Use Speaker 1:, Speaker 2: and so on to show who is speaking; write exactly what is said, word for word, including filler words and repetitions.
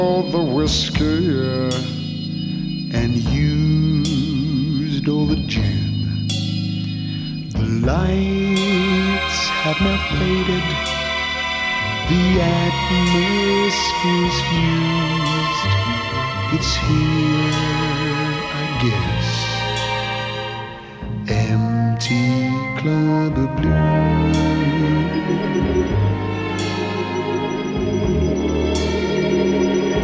Speaker 1: all the whiskey, yeah, and used all the gin. The lights have now faded, the atmosphere's fused. It's here, I guess. Empty Club of Blue.